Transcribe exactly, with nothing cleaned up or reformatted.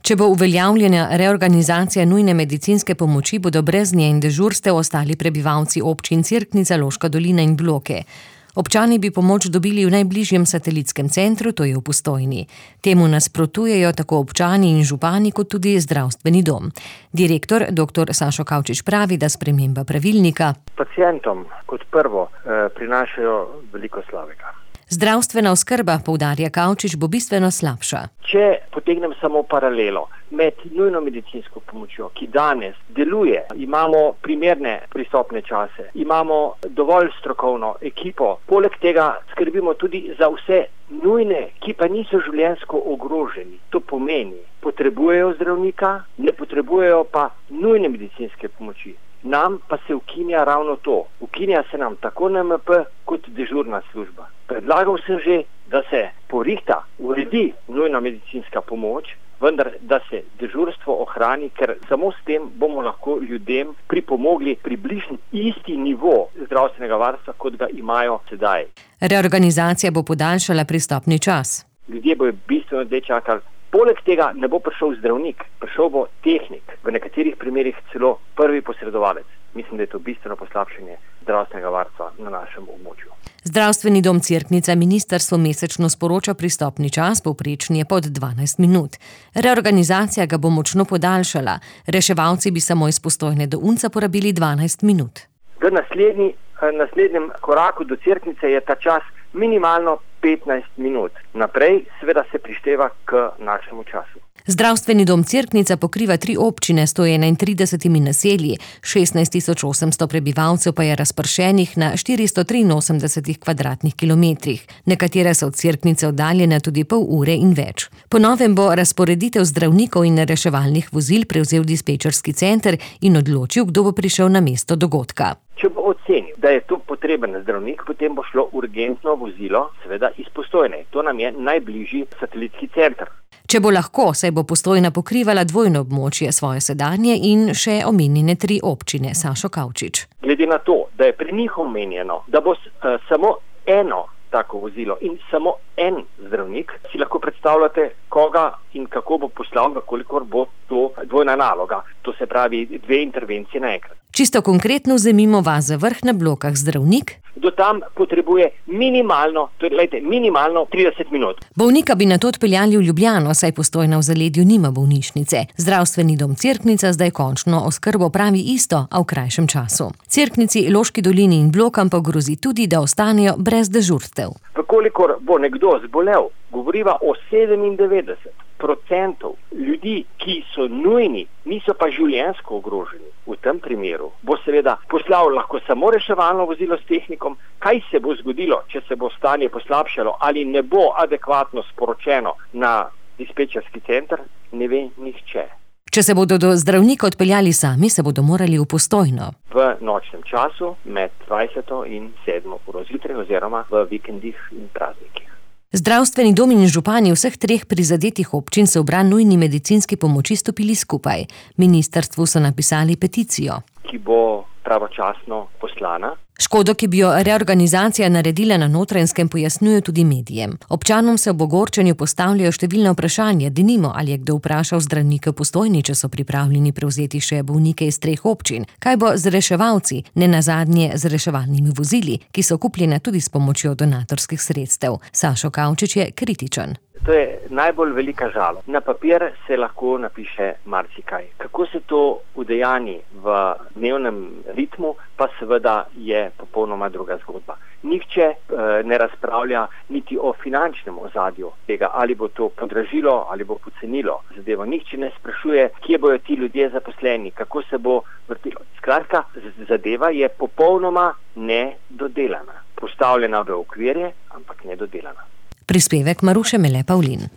Če bo uveljavljena reorganizacija nujne medicinske pomoči, bodo brez nje in dežurstev ostali prebivalci občin Cerknica, Loška dolina in Bloke. Občani bi pomoč dobili v najbližjem satelitskem centru, to je v Postojni. Temu nasprotujejo tako občani in župani, kot tudi zdravstveni dom. Direktor doktor Sašo Kavčič pravi, da sprememba pravilnika pacientom kot prvo eh, prinašajo veliko slabega. Zdravstvena oskrba, poudarja Kavčič, bo bistveno slabša. Če potegnem samo paralelo med nujno medicinsko pomočjo, ki danes deluje, imamo primerne pristopne čase, imamo dovolj strokovno ekipo, poleg tega skrbimo tudi za vse nujne, ki pa niso življenjsko ogroženi. To pomeni, potrebujejo zdravnika, ne potrebujejo pa nujne medicinske pomoči. Nam pa se ukinja ravno to. Ukinja se nam tako N M P kot dežurna služba. Predlagal sem že, da se porihta, uredi nujna medicinska pomoč, vendar da se dežurstvo ohrani, ker samo s tem bomo lahko ljudem pripomogli približno isti nivo zdravstvenega varstva, kot ga imajo sedaj. Reorganizacija bo podaljšala pristopni čas. Ljudje bojo bistveno dlje čakali. Poleg tega ne bo prišel zdravnik, prišel bo tehnik, v nekaterih primerih celo prvi posredovalec. Mislim, da je to bistveno poslabšanje zdravstvenega varstva na našem območju. Zdravstveni dom Cerknica ministrstvo mesečno sporoča pristopni čas, povprečni je pod dvanajst minut. Reorganizacija ga bo močno podaljšala. Reševalci bi samo iz Postojne do Unca porabili dvanajst minut. V naslednji, naslednjem koraku do Cerknice je ta čas minimalno petnajst minut. Naprej seveda se prišteva k našemu času. Zdravstveni dom Cerknica pokriva tri občine s sto enaintridesetimi naselji, šestnajst tisoč osemsto prebivalcev pa je razpršenih na štiristo triinosemdesetih kvadratnih kilometrih. Nekatere so od Cerknice oddaljene tudi pol ure in več. Po novem bo razporeditev zdravnikov in reševalnih vozil prevzel dispečerski center in odločil, kdo bo prišel na mesto dogodka. Če bo ocenil, da je to potreben zdravnik, potem bo šlo urgentno vozilo, seveda iz Postojne. To nam je najbližji satelitski center. Če bo lahko, saj bo Postojna pokrivala dvojno območje, svoje sedanje in še omenjene tri občine, Sašo Kavčič. Glede na to, da je pri njih omenjeno, da bo uh, samo eno tako vozilo in samo en zdravnik, si lahko predstavljate, koga in kako bo poslal, kolikor bo to dvojna naloga. To se pravi dve intervencije naenkrat. Čisto konkretno vzemimo vas za vrh na Blokah zdravnik. Do tam potrebuje minimalno, torej, lejte, minimalno trideset minut. Bolnika bi nato odpeljali v Ljubljano, saj Postojna v zaledju nima bolnišnice. Zdravstveni dom Cerknica zdaj končno oskrbo pravi isto, a v krajšem času. Cerknici, Loški dolini in Blokam pa grozi tudi, da ostanejo brez dežurstev. Vkolikor bo nekdo zbolel, govoriva o sedemindevetdeset procentov ljudi, ki so nujni, niso pa življenjsko ogroženi. V tem primeru bo seveda poslal lahko samo reševalno vozilo s tehnikom. Kaj se bo zgodilo, če se bo stanje poslabšalo ali ne bo adekvatno sporočeno na dispečerski center, ne ve nihče. Če se bodo do zdravnika odpeljali sami, se bodo morali v Postojno. V nočnem času med dvajseto in sedmo uro zjutraj oziroma v vikendih in praznikih. Zdravstveni dom in župani vseh treh prizadetih občin so v bran nujni medicinski pomoči stopili skupaj. Ministrstvu so napisali peticijo, ki bo pravočasno poslana. Škodo, ki bi jo reorganizacija naredila na Notranjskem, pojasnjujejo tudi medijem. Občanom se ob ogorčenju postavljajo številne vprašanja, denimo, ali je kdo vprašal zdravnike v Postojni, če so pripravljeni prevzeti še bolnike iz treh občin. Kaj bo z reševalci, ne nazadnje z reševalnimi vozili, ki so kupljene tudi s pomočjo donatorskih sredstev. Sašo Kavčič je kritičen. To je najbolj velika žalost. Na papir se lahko napiše marsikaj. Kako se to udejanji v dnevnem ritmu, pa seveda je popolnoma druga zgodba. Nihče e, ne razpravlja niti o finančnem ozadju tega, ali bo to podražilo ali bo pocenilo zadevo. Nihče ne sprašuje, kje bojo ti ljudje zaposleni, kako se bo vrtilo. Skratka, zadeva je popolnoma nedodelana. Postavljena v okvirje, ampak nedodelana. Prispevek Maruše Mele Pavlin.